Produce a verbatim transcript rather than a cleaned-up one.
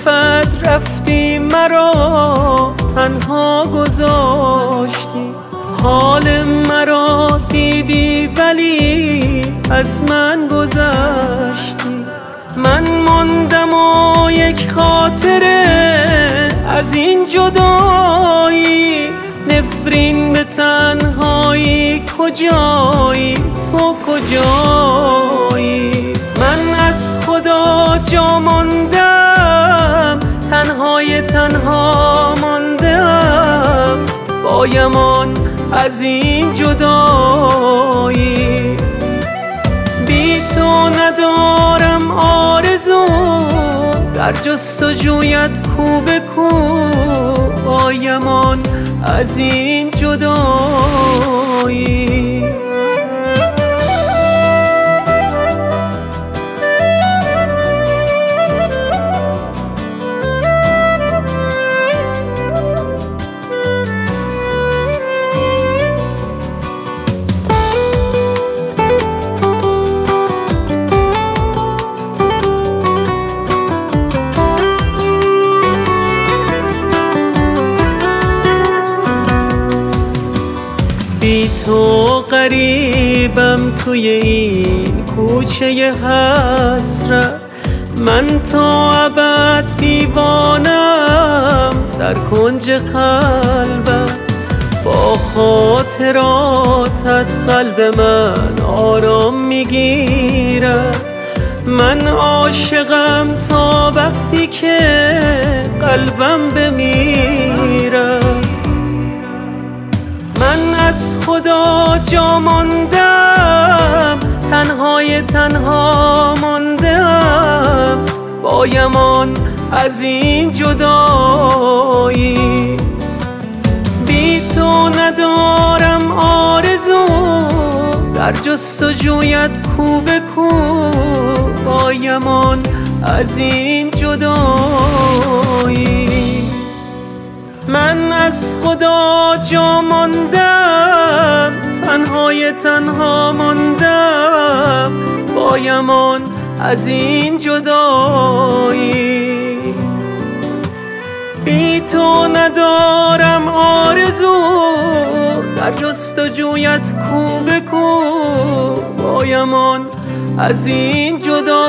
زلفت رفتی مرا تنها گذاشتی، حال مرا دیدی ولی از من گذشتی. من ماندم و یک خاطره از این جدایی، نفرین به تنهایی. کجایی تو کجایی؟ من از خدا جا ماندم، تنهای تنها ماندم، بایمان از این جدایی. بی تو ندارم آرزو، در جستجویت کو به کو، بایمان از این جدایی. بی تو غریبم توی این کوچه حسرت، من تا ابد دیوانم در کنج خلوت. با خاطراتت قلب من آرام میگیرد، من عاشقم تا وقتی که قلبم بمیرد. من از خدا جا ماندم، تنهای تنها ماندم، بایمان از این جدایی. بی تو ندارم آرزو، در جستجویت کو به کو، بایمان از این جدایی. من از خدا جا ماندم، تنهای تنها ماندم، بایمان از این جدایی. بی تو ندارم آرزو، در جستجویت کو به کو، بایمان از این جدایی.